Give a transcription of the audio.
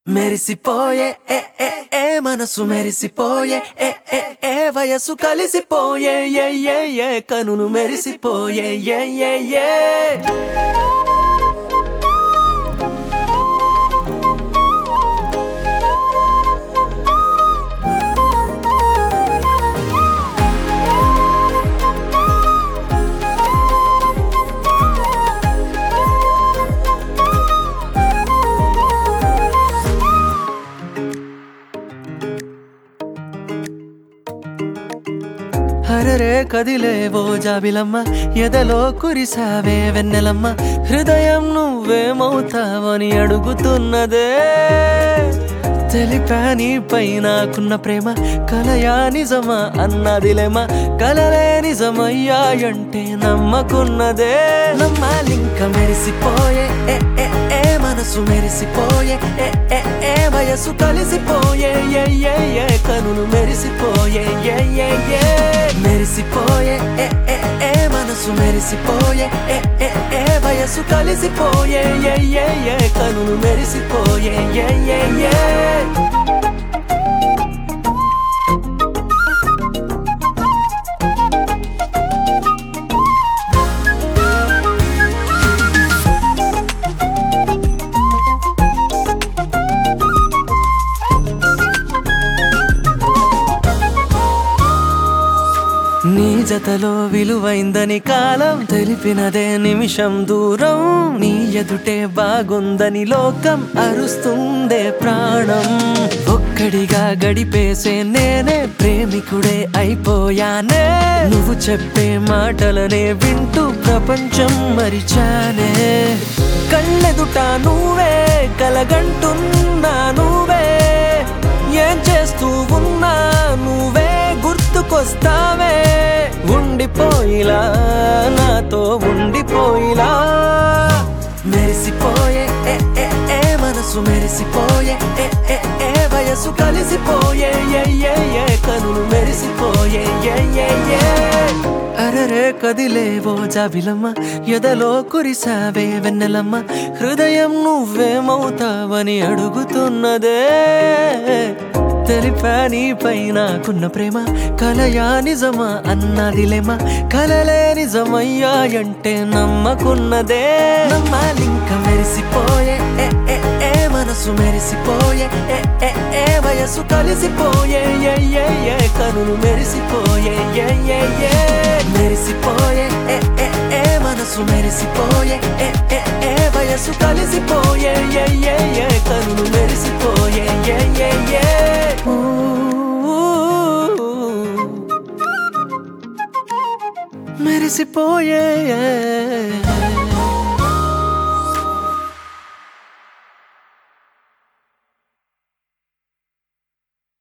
మెరిసిపోయే ఏ ఏ ఏ మనసు మెరిసిపోయే ఏ ఏ ఏ వయసు కలిసిపోయే ఏ ఏ ఏ కనులు మెరిసిపోయే ఏ ఏ ఏ హరరే కదిలేవో జాబిలమ్మ ఎదలో కురిసావే వెన్నెలమ్మ హృదయం నువ్వేమవుతావని అడుగుతున్నదే తెలిపా నీపై నాకున్న ప్రేమ కలయా నిజమా అన్నదిలేమా కలలే నిజమయ్యాయంటే నమ్మకున్నదే నమ్మాలింక మెరిసిపోయే ఏ ఏ ఏ మనసు మెరిసిపోయే ఏ ఏ ఏ వయసు కలిసిపోయే ఏ ఏ ఏ కనులు మెరిసిపోయే ఏ ఏ ఏ మెరిసిపోయే ఏ ఏ ఏ మనసు మెరిసిపోయే ఏ ఏ ఏ వయసు కలిసిపోయే ఏ ఏ ఏ కనులు మెరిసిపోయే ఏ ఏ ఏ నీ జతలో విలువైందని కాలం తెలిపినదే నిమిషం దూరం నీ ఎదుటే బాగుందని లోకం అరుస్తుందే ప్రాణం ఒక్కడిగా గడిపేసే నేనే ప్రేమికుడే అయిపోయానే నువ్వు చెప్పే మాటలనే వింటూ ప్రపంచం మరిచానే కళ్ళెదుట నువ్వే కలగంటున్నా నువ్వే ఏం చేస్తూ ఉన్నా నువ్వే గుర్తుకొస్తావే ఉండిపోయిలా నాతో ఉండిపోయిలా మెరిసిపోయే ఏ ఏ ఏ మనసు మెరిసిపోయే ఏ ఏ ఏ వయసు కలిసిపోయే ఏ ఏ ఏ కనులు మెరిసిపోయే ఏ ఏ ఏ అరరే కదిలేవో జాబిలమ్మ ఎదలో కురిసావే వెన్నెలమ్మ హృదయం నువ్వేమవుతావని అడుగుతున్నదే తెలిపా నీపై నాకున్న ప్రేమ కలయా నిజమా అన్నదిలేమా కలలే నిజమయ్యాయంటే నమ్మకున్నదే నమ్మాలింక మెరిసిపోయే ఏ ఏ ఏ మనసు మెరిసిపోయే ఏ ఏ ఏ వయసు కలిసిపోయే ఏ ఏ ఏ కనులు మెరిసిపోయే ఏ ఏ ఏ మెరిసిపోయే ఏ ఏ ఏ మనసు మెరిసిపోయే ఏ ఏ ఏ వయసు కలిసిపోయే ఏ ఏ ఏ కనులు మెరిసిపోయే ఏ ఏ ఏ మెరిసిపోయే